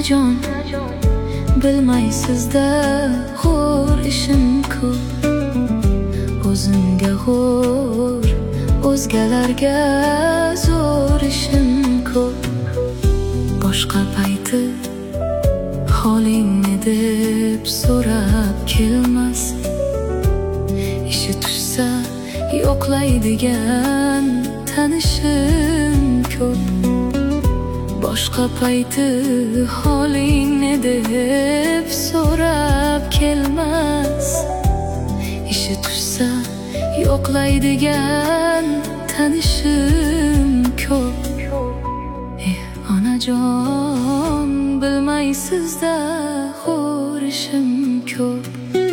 onajon, bilmaysizda xo'r ishim ko'p. O'zimga xo'r, o'zgalarga zo'r ishim ko'p. Boshqa payti holingni deb so'rab kelmas, ishi tushsa yo'qlaydigan tanishim ko'p. Boshqa payti holingni deb so'rab kelmas, ishi tushsa yo'qlaydigan tanishim ko'p. Onajon, bilmaysizda xo'r ishim ko'p.